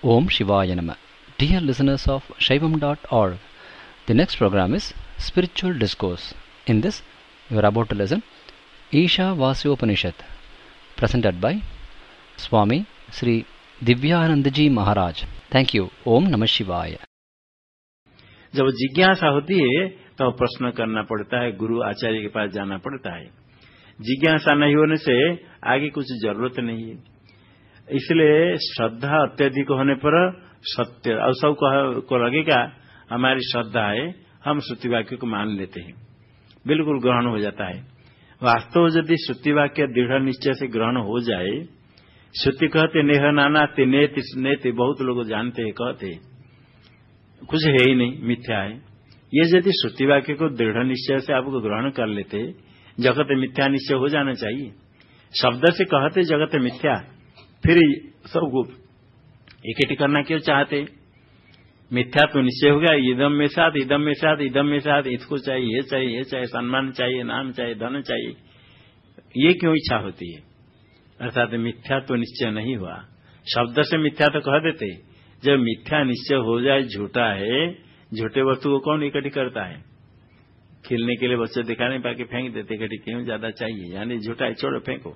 Om Shivaya Nama. Dear listeners of Shaivam.org, the next program is Spiritual Discourse. In this, you are about to listen Isha Vasyopanishad, presented by Swami Sri Divyanandaji Maharaj. Thank you. Om Namah Shivaya. जब जिज्ञासा होती है तो प्रश्न करना पड़ता है, गुरु आचार्य के पास जाना पड़ता है। जिज्ञासा नहीं होने से आगे कुछ जरूरत नहीं है। इसलिए श्रद्धा अत्यधिक होने पर सत्य और सबको लगेगा हमारी श्रद्धा है, हम श्रुति वाक्य को मान लेते हैं, बिल्कुल ग्रहण हो जाता है। वास्तव यदि श्रुति वाक्य दृढ़ निश्चय से ग्रहण हो जाए, श्रुति कहते नेह नानाति नेति नेति, बहुत लोग जानते हैं, कहते कुछ है ही नहीं, मिथ्या है। ये यदि श्रुति वाक्य को दृढ़ निश्चय से आपको ग्रहण कर लेते, जगत मिथ्या निश्चय हो जाना चाहिए। शब्द से कहते जगत मिथ्या, फिर सबको इकट्ठी करना क्यों चाहते? मिथ्या तो निश्चय हो गया, इदम में साथ, इदम में साथ, इदम में साथ, इसको चाहिए, ये चाहिए, ये चाहिए, सम्मान चाहिए, नाम चाहिए, धन चाहिए, ये क्यों इच्छा होती है? अर्थात मिथ्या तो निश्चय नहीं हुआ। शब्द से मिथ्या तो कह देते, जब मिथ्या निश्चय हो जाए झूठा है, झूठे वस्तु को कौन इकट्ठी करता है? खिलने के लिए बच्चे दिखाने पाके फेंक देते, इकट्ठी क्यों, ज्यादा चाहिए, यानी झूठा है, छोड़ो फेंको।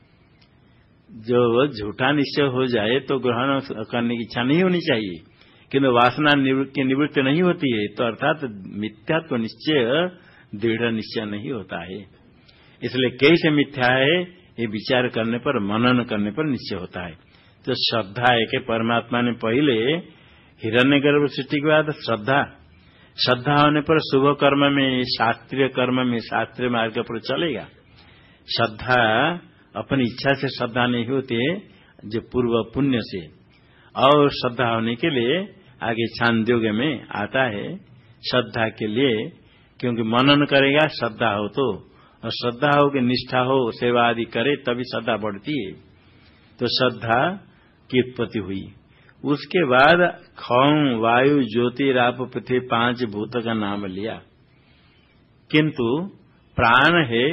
जो झूठा निश्चय हो जाए तो ग्रहण करने की इच्छा नहीं होनी चाहिए, किंतु वासना की निवृत्ति नहीं होती है, तो अर्थात मिथ्यात्व निश्चय दृढ़ निश्चय नहीं होता है। इसलिए कैसे मिथ्या है ये विचार करने पर, मनन करने पर निश्चय होता है। तो श्रद्धा है कि परमात्मा ने पहले हिरण्यगर्भ सृष्टि के बाद श्रद्धा होने पर शुभ कर्म में, शास्त्रीय कर्म में, शास्त्रीय मार्ग पर चलेगा। श्रद्धा अपनी इच्छा से श्रद्धा नहीं होती है, जो पूर्व पुण्य से। और श्रद्धा होने के लिए आगे छांदोग्य में आता है, श्रद्धा के लिए, क्योंकि मनन करेगा श्रद्धा हो तो, और श्रद्धा हो कि निष्ठा हो, सेवा आदि करे, तभी श्रद्धा बढ़ती है। तो श्रद्धा की उत्पत्ति हुई। उसके बाद खौं, वायु, ज्योति, राप, पृथ्वी, 5 भूत का नाम लिया। किंतु प्राण है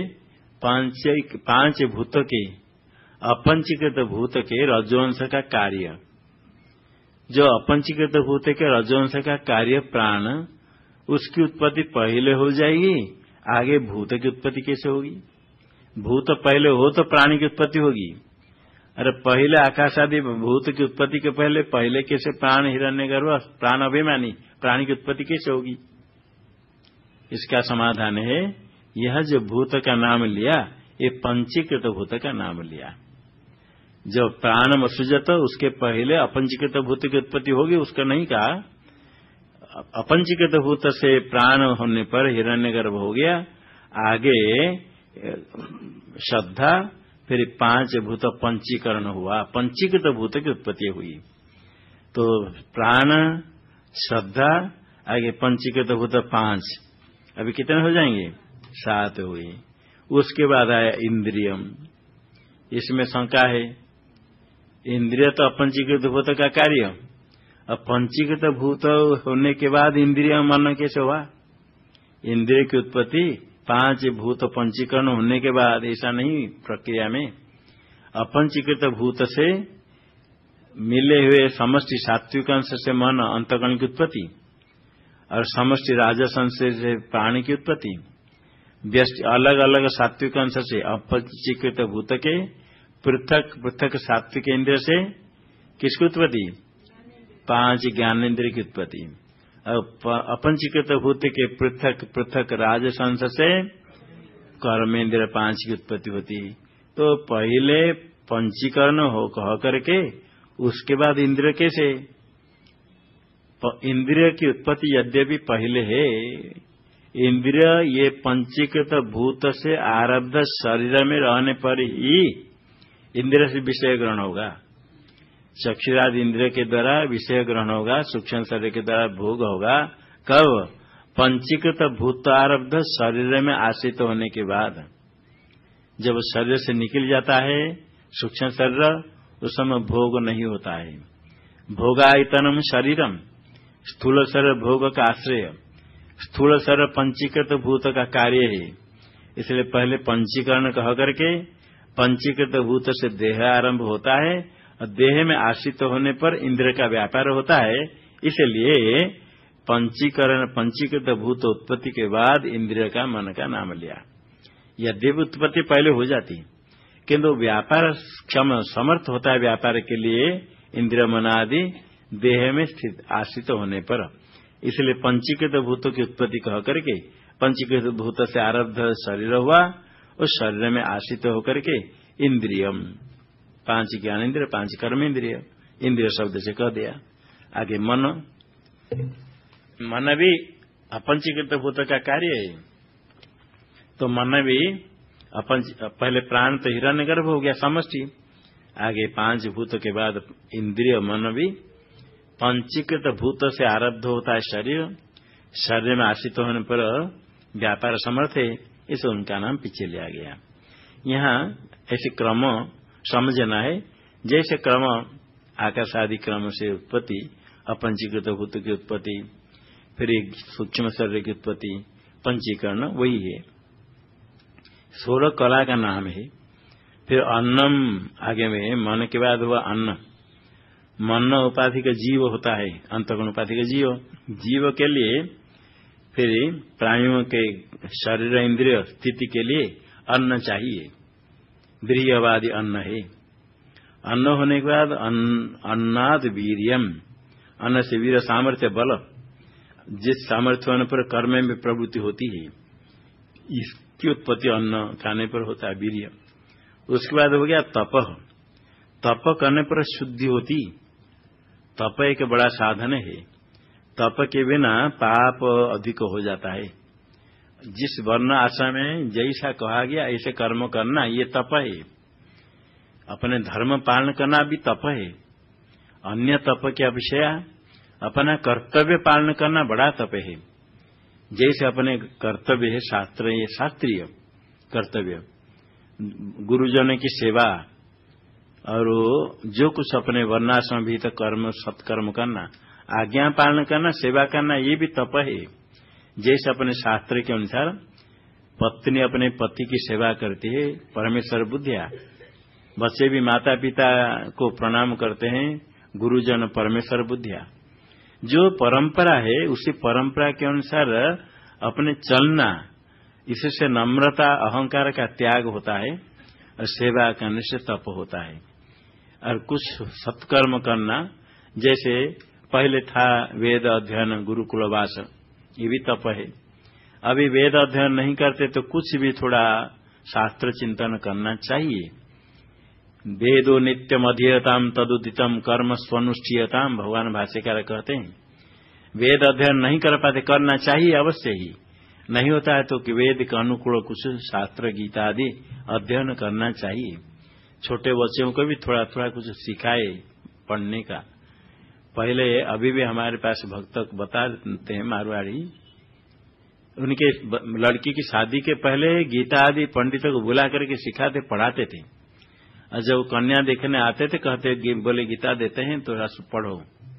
5 भूत के, अपंचीकृत भूत के रजोंश का कार्य। जो अपंचीकृत भूत के रजोंश का कार्य प्राण, उसकी उत्पत्ति पहले हो जाएगी, आगे भूत की उत्पत्ति कैसे होगी? भूत पहले हो तो प्राणी की उत्पत्ति होगी। अरे पहले आकाश आदि भूत की उत्पत्ति के पहले कैसे प्राण, हिरण्यगर्भ, प्राण अभिमानी, प्राणी की उत्पत्ति कैसे होगी? इसका समाधान है, यह जो भूत का नाम लिया, ये पंचीकृत भूत का नाम लिया। जो प्राण सृजत, उसके पहले अपंचीकृत भूत की उत्पत्ति होगी, उसका नहीं कहा। अपंचीकृत भूत से प्राण होने पर हिरण्यगर्भ हो गया, आगे श्रद्धा, फिर 5 भूत पंचीकरण हुआ, पंचीकृत भूत की उत्पत्ति हुई। तो प्राण, श्रद्धा, आगे पंचीकृत भूत 5, अभी कितने हो जाएंगे? 7 हुए। उसके बाद आया इंद्रियम। इसमें शंका है, इंद्रिय तो अपंचीकृत भूत का कार्य, अब पंचीकृत भूत होने के बाद इंद्रिय मन कैसे हुआ? इंद्रिय की उत्पत्ति 5 भूत पंचीकरण होने के बाद, ऐसा नहीं प्रक्रिया में। अपंचीकृत भूत से मिले हुए समष्टि सात्विक अंश से मन, अंतःकरण की उत्पत्ति, और समष्टि राजस अंश से प्राणी की उत्पत्ति। अलग अलग सात्विक अंश से अपंचीकृत भूत के पृथक पृथक सात्विक इंद्रिय से किसकी उत्पत्ति? 5 ज्ञानेन्द्रिय की उत्पत्ति। अपंचीकृत भूत के पृथक पृथक राजस अंश से कर्मेंद्र 5 की उत्पत्ति होती। तो पहले पंचीकरण हो कह करके उसके बाद इंद्रिय कैसे? इंद्रिय की उत्पत्ति यद्यपि पहले है, इंद्रिय ये पंचीकृत भूत से आरब्ध शरीर में रहने पर ही इंद्रिय से विषय ग्रहण होगा। चक्षुरादि इंद्रिय के द्वारा विषय ग्रहण होगा, सूक्ष्म शरीर के द्वारा भोग होगा। कब? पंचीकृत भूत आरब्ध शरीर में आश्रित होने के बाद। जब शरीर से निकल जाता है सूक्ष्म शरीर, उस समय भोग नहीं होता है। भोगायतनम शरीरम, स्थूल शरीर भोग का आश्रय। स्थूल शरीर पंचीकृत भूत का कार्य है, इसलिए पहले पंचीकरण कह करके पंचीकृत भूत से देह आरंभ होता है और देह में आश्रित होने पर इंद्रिय का व्यापार होता है। इसलिए पंचीकृत भूत उत्पत्ति के बाद इंद्रिय का मन का नाम लिया। यद्यपि उत्पत्ति पहले हो जाती किंतु व्यापार क्षम समर्थ होता है व्यापार के लिए इंद्रिय मन आदि देह में स्थित आश्रित होने पर। इसलिए पंचीकृत भूतों की उत्पत्ति कह करके पंचीकृत भूत से आरब्ध शरीर हुआ, उस शरीर में आश्रित होकर के इंद्रियम 5 ज्ञानेन्द्रिय 5 कर्मेंद्रिय इंद्रिय शब्द से कह दिया। आगे मन भी अपंचीकृत भूत का कार्य है। तो मन भी पहले प्राण तो हिरण्यगर्भ हो गया समष्टि, आगे 5 भूत के बाद इंद्रिय मन भी पंचीकृत भूत से आरब्ध होता है शरीर में आश्रित होने पर व्यापार समर्थ है, इसे उनका नाम पीछे लिया गया। यहाँ ऐसे क्रम समझना है, जैसे क्रम आकाश आदि क्रम से उत्पत्ति, अपंचीकृत भूत की उत्पत्ति, फिर एक सूक्ष्म शरीर की उत्पत्ति, पंचीकरण वही है। 16 कला का नाम है। फिर अन्नम आगे में मन के बाद हुआ अन्न। मन उपाधि का जीव होता है, अंतःकरण उपाधि का जीव के लिए फिर प्राणियों के शरीर इंद्रिय स्थिति के लिए अन्न चाहिए। गृहवादी अन्न है। अन्न होने के बाद अन्नाद वीर्यम, अन्न से वीर सामर्थ्य बल, जिस सामर्थ्य होने पर कर्म में प्रवृत्ति होती है, इसकी उत्पत्ति अन्न खाने पर होता है वीर्य। उसके बाद हो गया तप करने पर शुद्धि होती। तप एक बड़ा साधन है। तप के बिना पाप अधिक हो जाता है। जिस वर्ण आश्रम में जैसा कहा गया ऐसे कर्म करना, ये तप है। अपने धर्म पालन करना भी तप है। अन्य तप के अपेक्षा अपना कर्तव्य पालन करना बड़ा तप है। जैसे अपने कर्तव्य है शास्त्रीय कर्तव्य, गुरुजनों की सेवा और जो कुछ अपने वर्णाश्रम भी तो कर्म सत्कर्म करना, आज्ञा पालन करना, सेवा करना, ये भी तप है। जैसे अपने शास्त्र के अनुसार पत्नी अपने पति की सेवा करती है परमेश्वर बुद्धिया, बच्चे भी माता पिता को प्रणाम करते हैं गुरुजन परमेश्वर बुद्धिया। जो परंपरा है उसी परंपरा के अनुसार अपने चलना, इससे नम्रता अहंकार का त्याग होता है और सेवा करने से तप होता है। और कुछ सत्कर्म करना, जैसे पहले था वेद अध्ययन गुरुकुलवास, ये भी तप है। अभी वेद अध्ययन नहीं करते तो कुछ भी थोड़ा शास्त्र चिंतन करना चाहिए। वेदो नित्यम अध्येयताम तदुदितम कर्म स्वनुष्ठीयताम, भगवान भाष्यकार कहते हैं। वेद अध्ययन नहीं कर पाते, करना चाहिए अवश्य ही। नहीं होता है तो कि वेद के अनुकूल कुछ शास्त्र गीता आदि अध्ययन करना चाहिए। छोटे बच्चों को भी थोड़ा थोड़ा कुछ सिखाए पढ़ने का। पहले अभी भी हमारे पास भक्त बताते हैं मारवाड़ी, उनके लड़की की शादी के पहले गीता आदि पंडितों को बुला करके सिखाते पढ़ाते थे। और जब कन्या देखने आते थे कहते बोले गीता देते हैं तो पढ़ो।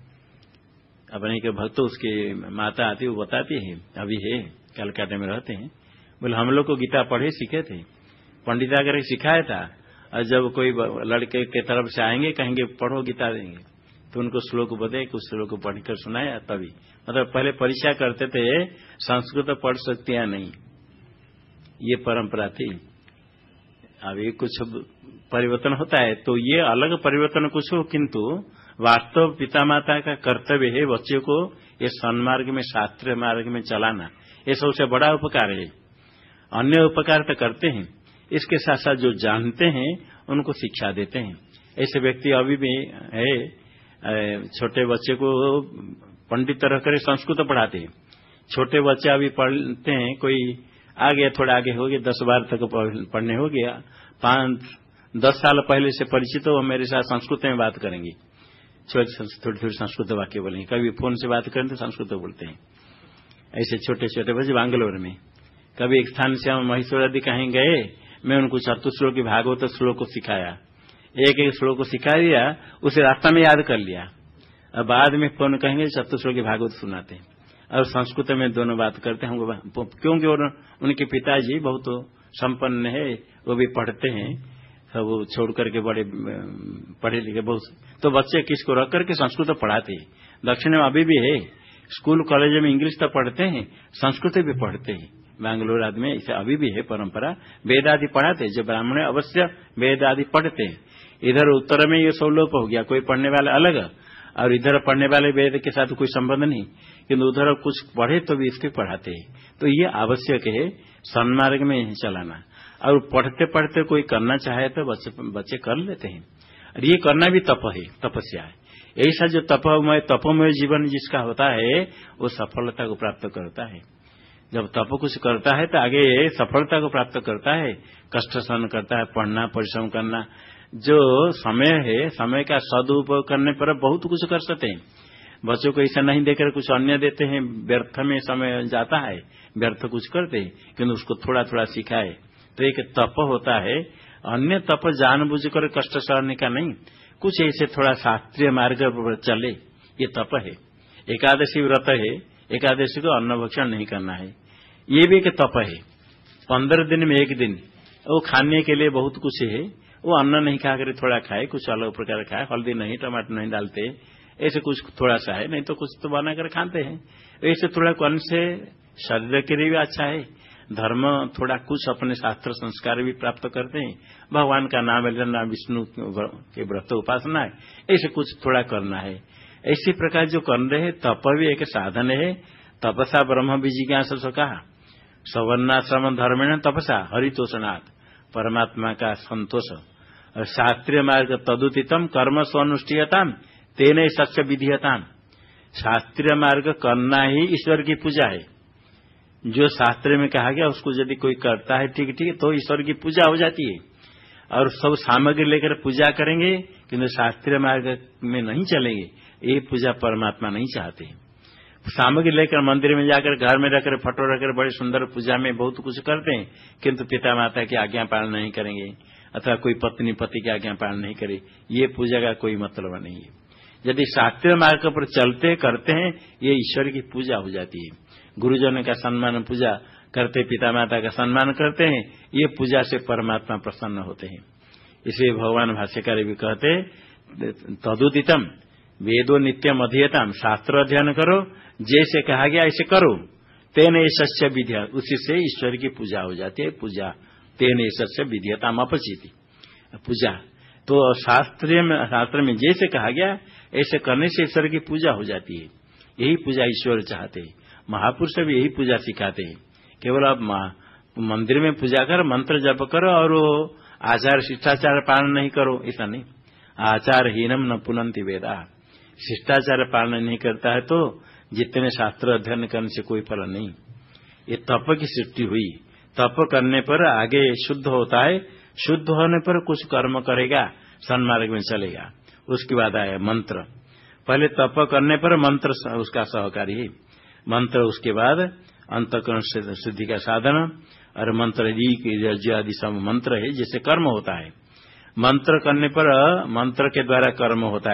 अपने के भक्त उसके माता आती वो बताती है, अभी है कलकत्ता में रहते हैं, बोले हम लोग को गीता पढ़े सीखे थे, पंडित आकर सिखाया था। और जब कोई लड़के के तरफ से आएंगे कहेंगे पढ़ो गीता देंगे, तो उनको श्लोक बताए, कुछ श्लोक पढ़कर सुनाया। तभी मतलब पहले परीक्षा करते थे संस्कृत पढ़ सकते या नहीं, ये परंपरा थी। अभी कुछ परिवर्तन होता है तो ये अलग परिवर्तन कुछ हो, किंतु वास्तव पिता माता का कर्तव्य है बच्चे को ये सन्मार्ग में शास्त्रीय मार्ग में चलाना। ये सबसे बड़ा उपकार है। अन्य उपकार तो करते हैं, इसके साथ साथ जो जानते हैं उनको शिक्षा देते हैं। ऐसे व्यक्ति अभी भी है, छोटे बच्चे को पंडित रख कर संस्कृत पढ़ाते हैं। छोटे बच्चे अभी पढ़ते हैं, कोई आ गया थोड़ा आगे हो गया 10-12 तक पढ़ने हो गया, 5-10 साल पहले से परिचित हो, मेरे साथ संस्कृत में बात करेंगे, थोड़ी संस्कृत वाक्य बोलेंगे। कभी फोन से बात करें तो संस्कृत बोलते हैं। ऐसे छोटे छोटे बच्चे बैंगलोर में, कभी एक स्थान से हम महेश्वर आदि कहीं गए, मैं उनको चतुश्लोक की भागवत श्लोक को सिखाया, एक एक श्लोक को सिखा दिया, उसे रास्ता में याद कर लिया। अब बाद में फोन कहेंगे चतुश्लोक की भागवत सुनाते हैं और संस्कृत में दोनों बात करते हैं हमको, क्योंकि उनके पिताजी बहुत संपन्न है, वो भी पढ़ते हैं सब छोड़ करके बड़े पढ़े लिखे बहुत, तो बच्चे किसको रख करके संस्कृत पढ़ाते हैं। दक्षिण में अभी भी है, स्कूल कॉलेज में इंग्लिश तो पढ़ते हैं, संस्कृत भी पढ़ते हैं। बैंगलोर आदि में इसे अभी भी है परंपरा, वेद आदि पढ़ाते हैं। जो ब्राह्मण अवश्य वेद आदि पढ़ते हैं। इधर उत्तर में ये सौलोप हो गया, कोई पढ़ने वाले अलग और इधर पढ़ने वाले वेद के साथ कोई संबंध नहीं, किंतु उधर कुछ पढ़े तो भी इसके पढ़ाते हैं। तो ये आवश्यक है सन्मार्ग में चलाना। और पढ़ते पढ़ते कोई करना चाहे तो बच्चे कर लेते हैं। और ये करना भी तप है, तपस्या है। ऐसा जो तपोमय जीवन जिसका होता है वो सफलता को प्राप्त करता है। जब तप कुछ करता है तो आगे सफलता को प्राप्त करता है। कष्ट सहन करता है, पढ़ना, परिश्रम करना। जो समय है, समय का सदुपयोग करने पर बहुत कुछ कर सकते हैं। बच्चों को ऐसा नहीं देकर कुछ अन्य देते हैं, व्यर्थ में समय जाता है, व्यर्थ कुछ करते हैं, किन्तु उसको थोड़ा थोड़ा सिखाए तो एक तप होता है। अन्य तप जानबूझकर कष्ट सहने का नहीं, कुछ ऐसे थोड़ा शास्त्रीय मार्ग पर चले, ये तप है। एकादशी व्रत है, एकादशी को अन्न भक्षण नहीं करना है, ये भी एक तप है। 15 दिन में एक दिन वो खाने के लिए बहुत कुछ है, वो अन्न नहीं खा कर थोड़ा खाए, कुछ अलग प्रकार खाए, हल्दी नहीं, टमाटर नहीं डालते, ऐसे कुछ थोड़ा सा है, नहीं तो कुछ तो बनाकर खाते हैं। ऐसे थोड़ा कौन से शरीर के लिए भी अच्छा है। धर्म थोड़ा कुछ अपने शास्त्र संस्कार भी प्राप्त करते हैं। भगवान का नाम लेना, विष्णु के व्रत उपासना है, ऐसे कुछ थोड़ा करना है। इसी प्रकार जो कर रहे हैं तप भी एक साधन है। तपसा ब्रह्म जिज्ञासा कहा, सवर्णाश्रम धर्मेण तपसा हरितोषणात्, परमात्मा का संतोष। और शास्त्रीय मार्ग तदुतितम कर्म स्वनुष्ठीयताम तेन सच्च विधीयताम। शास्त्रीय मार्ग करना ही ईश्वर की पूजा है। जो शास्त्र में कहा गया उसको यदि कोई करता है ठीक ठीक तो ईश्वर की पूजा हो जाती है। और सब सामग्री लेकर पूजा करेंगे किंतु शास्त्रीय मार्ग में नहीं चलेंगे, ये पूजा परमात्मा नहीं चाहते। सामग्री लेकर मंदिर में जाकर घर में रखकर फोटो रखकर बड़ी सुंदर पूजा में बहुत कुछ करते हैं, किंतु पिता माता की आज्ञा पालन नहीं करेंगे अथवा कोई पत्नी पति की आज्ञा पालन नहीं करे, ये पूजा का कोई मतलब नहीं है। यदि शास्त्रीय मार्ग पर चलते करते हैं ये ईश्वर की पूजा हो जाती है। गुरुजनों का सम्मान पूजा करते, पिता माता का सम्मान करते हैं, ये पूजा से परमात्मा प्रसन्न होते हैं। इसलिए भगवान भाष्यकार भी कहते तदुदितम वेदो नित्यम अध्येताम, शास्त्र अध्ययन करो, जैसे कहा गया ऐसे करो, तेन सस्य विद्या, उसी से ईश्वर की पूजा हो जाती है। पूजा तेन सस्य विद्यताम अपचिति, पूजा तो शास्त्र में जैसे कहा गया ऐसे करने से ईश्वर की पूजा हो जाती है। यही पूजा ईश्वर चाहते हैं। महापुरुष भी यही पूजा सिखाते हैं। केवल आप मंदिर में पूजा कर, मंत्र जप करो और वो आचार शिष्टाचार पालन नहीं करो, ऐसा नहीं। आचारहीनम न पुनंति वेदा, शिष्टाचार पालन नहीं करता है तो जितने शास्त्र अध्ययन करने से कोई फल नहीं। ये तप की सृष्टि हुई, तप करने पर आगे शुद्ध होता है, शुद्ध होने पर कुछ कर्म करेगा, सन्मार्ग में चलेगा। उसके बाद आया मंत्र, पहले तप करने पर मंत्र उसका सहकारी है, मंत्र उसके बाद अंतःकरण शुद्धि का साधन, और मंत्र यज्ञ आदि सब मंत्र है जिससे कर्म होता है। मंत्र करने पर मंत्र के द्वारा कर्म होता है।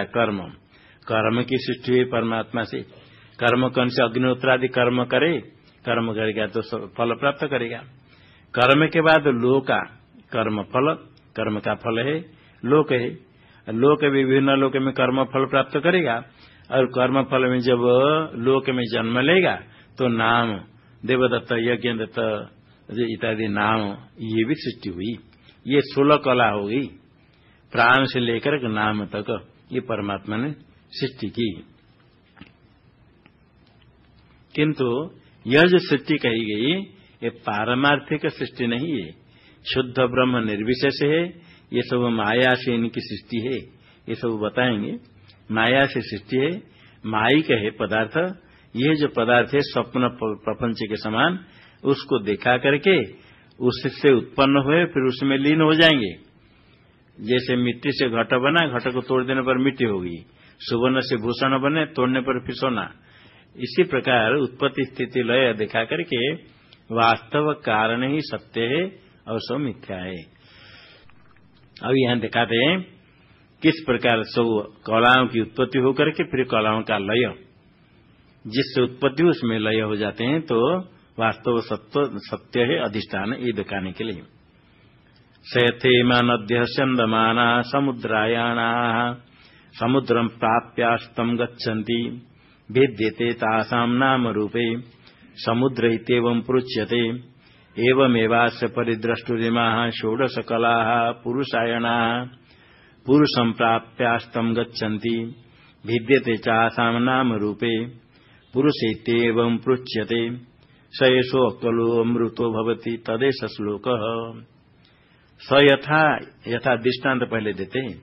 कर्म की सृष्टि हुई परमात्मा से। कर्म कौन से अग्निहोत्र आदि कर्म करे, कर्म करेगा तो फल प्राप्त करेगा। कर्म के बाद लोका, कर्म फल, कर्म का फल है लोक है। लोक विभिन्न लोक में कर्म फल प्राप्त करेगा, और कर्म फल में जब लोक में जन्म लेगा तो नाम, देवदत्त, यज्ञदत्त इत्यादि नाम, ये भी सृष्टि हुई। ये 16 कला हो गई, प्राण से लेकर नाम तक ये परमात्मा ने सृष्टि की। किंतु यह जो सृष्टि कही गई ये पारमार्थिक सृष्टि नहीं है, शुद्ध ब्रह्म निर्विशेष है। ये सब माया से इनकी सृष्टि है, ये सब बताएंगे। माया से सृष्टि है, मायिक है पदार्थ। ये जो पदार्थ है स्वप्न प्रपंच के समान, उसको देखा करके उससे उत्पन्न हुए फिर उसमें लीन हो जाएंगे। जैसे मिट्टी से घट बना, घट को तोड़ देने पर मिट्टी होगी, सुवर्ण से भूषण बने, तोड़ने पर फिर सोना। इसी प्रकार उत्पत्ति स्थिति लय देखा करके वास्तव कारण ही सत्य है और सब मिथ्या है। अब यहां दिखाते हैं किस प्रकार सब कलाओं की उत्पत्ति होकर के फिर कलाओं का लय, जिससे उत्पत्ति उसमें लय हो जाते हैं, तो वास्तव सत्य है अधिष्ठान, ये दिखाने के लिए सयथेमा नद्यः स्यन्दमाना समुद्रायाणाः समुद्रं प्राप्यास्तं गच्छन्ति भेद्यते तासां नाम रूपे समुद्र इत्येवं पृच्यते एवमेवास्य परिद्रष्टुरिमाः षोडशकलाः पुरुषायणाः पुरुषं प्राप्यास्तं गच्छन्ति भिद्यते चासां नाम रूपे पुरुष इत्येवं पृच्यते स एषो खलु अमृतो भवति तदेष श्लोकः। स यथा दृष्टांत पहले देते हैं।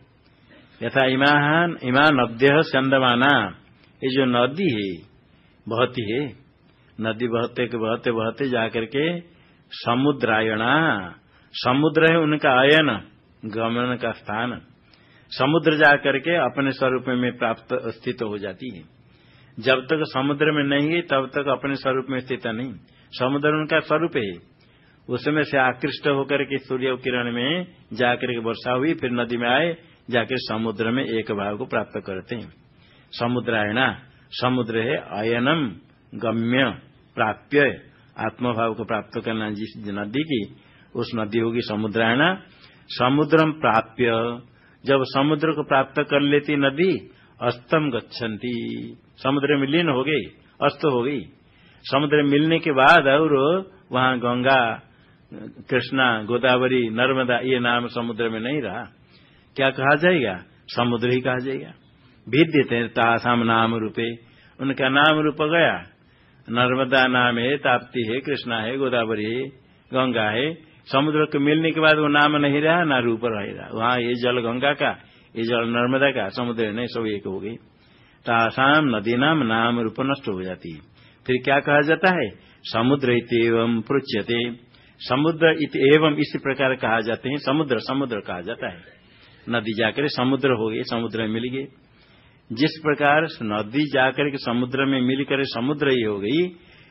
यथा इमा नद्यः स्यन्दमाना, ये जो नदी है बहती है, नदी बहते बहते बहते जाकर के समुद्रायणा, समुद्र है उनका आयन गमन का स्थान, समुद्र जाकर के अपने स्वरूप में प्राप्त स्थित हो जाती है। जब तक समुद्र में नहीं है तब तक अपने स्वरूप में स्थित नहीं, समुद्र उनका स्वरूप है, उसमें से आकृष्ट होकर के सूर्य किरण में जाकर के वर्षा हुई, फिर नदी में आए, जाकर समुद्र में एक भाव को प्राप्त करते हैं। समुद्रायणा, समुद्र है अयनम गम्य प्राप्य, आत्मभाव को प्राप्त करना जिस नदी की, उस नदी होगी समुद्रायणा। समुद्रम प्राप्य, जब समुद्र को प्राप्त कर लेती नदी, अस्तम गच्छन्ति, समुद्र में लीन हो गई, अस्त हो गई। समुद्र मिलने के बाद और वहां गंगा, कृष्णा, गोदावरी, नर्मदा, ये नाम समुद्र में नहीं रहा, क्या कहा जाएगा? समुद्र ही कहा जाएगा। भिद्यते तासाम नाम रूपे, उनका नाम रूप गया। नर्मदा नाम है, ताप्ती है, कृष्णा है, गोदावरी है, गंगा है। समुद्र के मिलने के बाद वो नाम नहीं रहा, ना रूप रहेगा। वहां ये जल गंगा का, ये जल नर्मदा का, समुद्र नहीं, सब एक हो गई। तासाम नदी नाम रूप नष्ट हो जाती है। फिर क्या कहा जाता है? समुद्र इत्येवं पृच्यते, समुद्र इत्येवं इसी प्रकार कहा जाते हैं। समुद्र समुद्र कहा जाता है। नदी जाकर समुद्र हो गई, समुद्र में मिल गई। जिस प्रकार नदी जाकर के समुद्र में मिलकर समुद्र ही हो गई,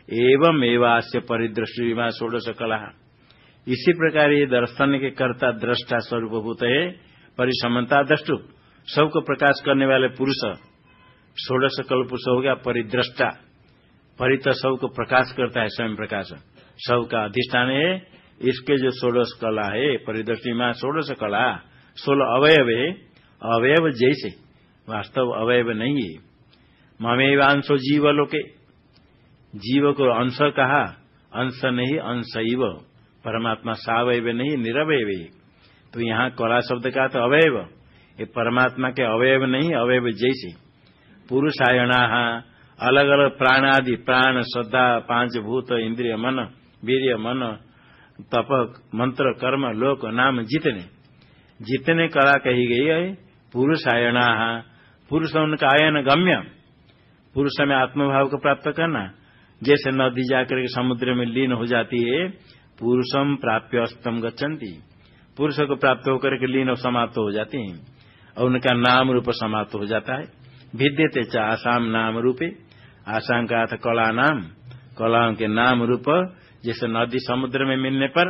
एवं एवास्य परिदृष्टिमा षोडश कला, इसी प्रकार ये दर्शन के कर्ता दृष्टा स्वरूपभूत है। परिसमता दृष्टु, सबको प्रकाश करने वाले पुरुष, षोडश कल पुरुष हो गया परिदृष्टा। परित सबको प्रकाश करता है, स्वयं प्रकाश सबका अधिष्ठान है। इसके जो षोडश कला है, परिदृष्टिमा षोडश कला, 16 अवयव है। अवयव जैसे वास्तव अवयव नहीं है। ममेवांशो जीवलोके, जीव को अंश कहा, अंश नहीं अंशैव, परमात्मा सावयव नहीं निरवयव है। तो यहाँ कला शब्द का तो अवयव, ये परमात्मा के अवयव नहीं, अवयव जैसे। पुरुषायणा, अलग अलग प्राण आदि, प्राण, श्रद्धा, 5 भूत, इंद्रिय, मन, वीर्य, मन, तप, मंत्र, कर्म, लोक, नाम, जितने कला कही गई है। पुरुषायणा, पुरुष उनका आयन गम्य, पुरुष में आत्मभाव को प्राप्त करना। जैसे नदी जाकर के समुद्र में लीन हो जाती है, पुरुषम प्राप्य अस्तम गच्छन्ति, पुरुष को प्राप्त होकर के लीन और समाप्त हो जाती हैं, और उनका नाम रूप समाप्त हो जाता है। भिद्यते च आसाम नाम रूपे, आसाम का अर्थ कला नाम, कलाओं के नाम रूप। जैसे नदी समुद्र में मिलने पर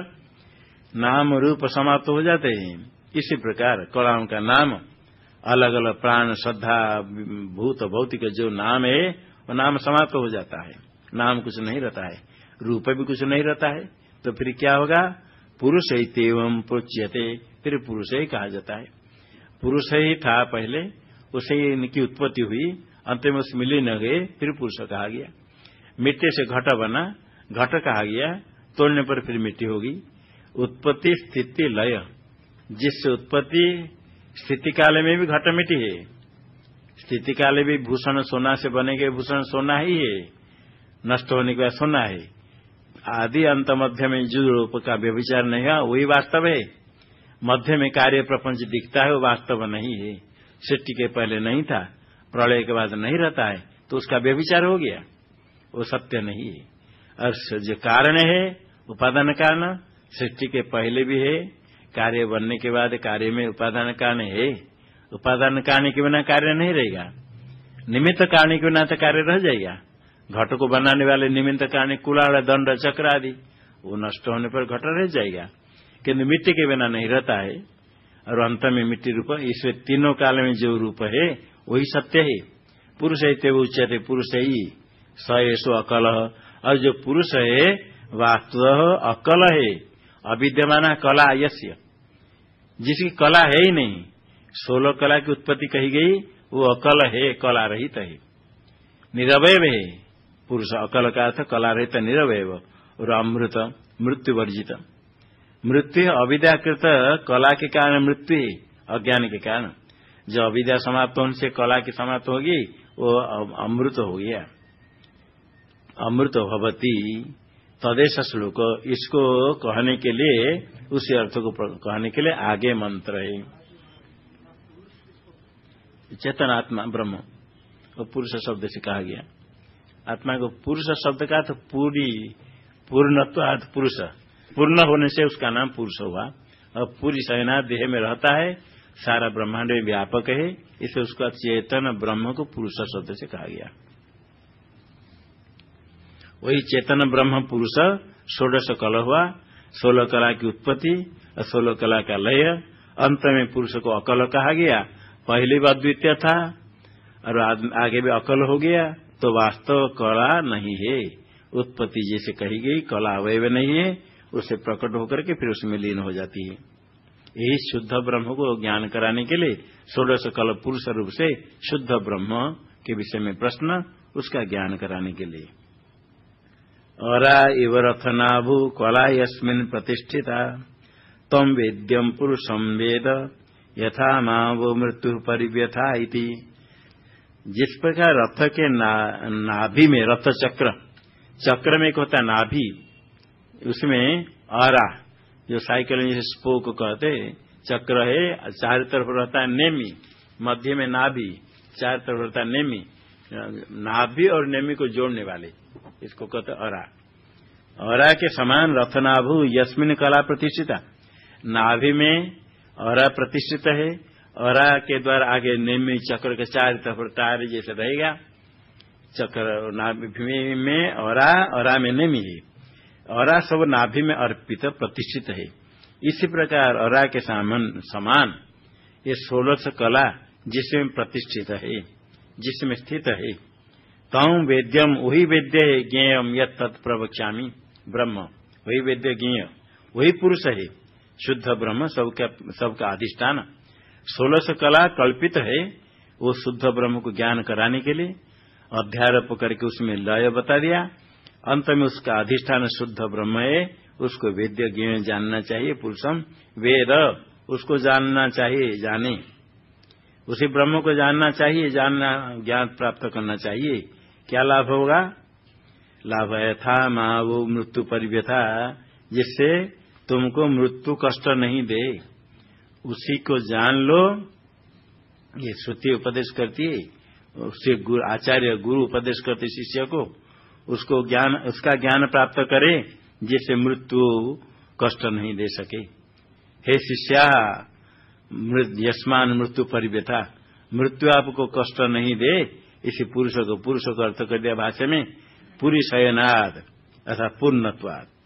नाम रूप समाप्त हो जाते हैं, इसी प्रकार कलाओं का नाम, अलग अलग प्राण, श्रद्धा, भूत, भौतिक जो नाम है, वो नाम समाप्त हो जाता है। नाम कुछ नहीं रहता है, रूप भी कुछ नहीं रहता है। तो फिर क्या होगा? पुरुष इत्येवं पृच्यते, फिर पुरुष ही कहा जाता है। पुरुष ही था पहले, उसे इनकी उत्पत्ति हुई, अंत में उसमें मिली न गए, फिर पुरुष कहा गया। मिट्टी से घट बना, घट कहा गया, तोड़ने पर फिर मिट्टी होगी। उत्पत्ति स्थिति लय, जिससे उत्पत्ति स्थिति काल में भी घट मिट्टी है, स्थिति काल भी भूषण सोना से बनेंगे, भूषण सोना ही है, नष्ट होने के बाद सोना है। आदि अंत मध्य में जो रूप का व्यभिचार नहीं है, वही वास्तव है। मध्य में कार्य प्रपंच दिखता है, वो वास्तव नहीं है। सृष्टि के पहले नहीं था, प्रलय के बाद नहीं रहता है, तो उसका व्यभिचार हो गया, वो सत्य नहीं है। और जो कारण है, उपादान कारण, सृष्टि के पहले भी है, कार्य बनने के बाद कार्य में उपादान कारण है। उपादान कारण के बिना कार्य नहीं रहेगा, निमित्त कारण के बिना तो कार्य रह जाएगा। घट को बनाने वाले निमित्त कारण कुलाड़, दंड, चक्र आदि, वो नष्ट होने पर घट रह जाएगा, किन्तु मिट्टी के बिना नहीं रहता है। और अंत में मिट्टी रूप, इसमें तीनों काल में जो रूप है वही सत्य है। पुरुष है उच्चते, पुरुष ही स एषो अकल, और जो पुरुष है वास्तव अकल है, अविद्यमान कला यस्य, जिसकी कला है ही नहीं, 16 कला की उत्पत्ति कही गई, वो अकल है, कला रहित है, निरवय है। पुरुष अकल का अर्थ कला रहित निरवय और अमृत मृत्यु वर्जित। मृत्यु अविद्याकृत कला के कारण मृत्यु है, अज्ञान के कारण। जो अविद्या समाप्त होने से कला की समाप्त होगी वो अमृत हो गया। अमृत भवती तदेश श्लोक, इसको कहने के लिए, उसी अर्थ को कहने के लिए आगे मंत्र है। चेतनात्मा ब्रह्म और पुरुष शब्द से कहा गया। आत्मा को पुरुष शब्द का तो पूर्णत्व पुरुष, पूर्ण होने से उसका नाम पुरुष हुआ। और पूरी शयनाथ देह में रहता है, सारा ब्रह्मांड में व्यापक है, इसे उसका चेतन ब्रह्म को पुरुष शब्द से कहा गया। वही चेतन ब्रह्म पुरुष 16 कला हुआ, 16 कला की उत्पत्ति और 16 कला का लय, अंत में पुरुष को अकल कहा गया। पहली बार द्वितीय था और आगे भी अकल हो गया, तो वास्तव कला नहीं है। उत्पत्ति जैसे कही गई, कला अवयव नहीं है, उसे प्रकट होकर के फिर उसमें लीन हो जाती है। यही शुद्ध ब्रह्म को ज्ञान कराने के लिए 16 कल पुरुष रूप से शुद्ध ब्रह्म के विषय में प्रश्न, उसका ज्ञान कराने के लिए। अरा इव रथनाभु कला यस्मिन् प्रतिष्ठिता तम वेद्यम पुरुषम वेद यथा मावो मृत्यु परिव्यथा इति। जिस प्रकार रथ के नाभि में, रथ चक्र में एक होता है नाभि, उसमें अरा, जो साइकिल में जैसे स्पोक कहते, चक्र है, चारों तरफ रहता है नेमी, मध्य में नाभि, चारों तरफ रहता है नेमी। नाभि और नेमी को जोड़ने वाले, इसको कहते अरा। अरा के समान रथनाभु यस्मिन कला प्रतिष्ठिता, नाभि में अरा प्रतिष्ठित है। अरा के द्वारा आगे नेमी चक्र के चारों तरफ तार जैसे रहेगा। चक्र नाभि में अरा में नेमी है, अरा सब नाभि में अर्पित प्रतिष्ठित है। इसी प्रकार अरा के समान ये 16 कला जिसमें प्रतिष्ठित है, जिसमें स्थित है। तम वेद्यम, वही वेद्य है, ज्ञेयम यत् तत् प्रवक्ष्यामि ब्रह्म, वही वेद्य ज्ञेय, वही पुरुष है, शुद्ध ब्रह्म, सबका अधिष्ठान। 16 कला कल्पित है, वो शुद्ध ब्रह्म को ज्ञान कराने के लिए अध्यारोप करके उसमें लय बता दिया। अंत में उसका अधिष्ठान शुद्ध ब्रह्म है, उसको वेद्य ज्ञेय जानना चाहिए। पुरुषम वेद, उसको जानना चाहिए, जाने, उसी ब्रह्म को जानना चाहिए, जानना, ज्ञान प्राप्त करना चाहिए। क्या लाभ होगा? लाभ है था माँ वो मृत्यु परिव्यथा, जिससे तुमको मृत्यु कष्ट नहीं दे, उसी को जान लो। ये श्रुति उपदेश करती है, उससे आचार्य गुरु उपदेश करते शिष्य को, उसको ज्ञान, उसका ज्ञान प्राप्त करे जिससे मृत्यु कष्ट नहीं दे सके। हे शिष्या यस्मान मृत्यु परिव्यथा, मृत्यु आपको कष्ट नहीं दे, इसी पुरुष को अर्थ कर दिया भाष्य में, पूरी शयनाद अर्थात पूर्णत्वाद।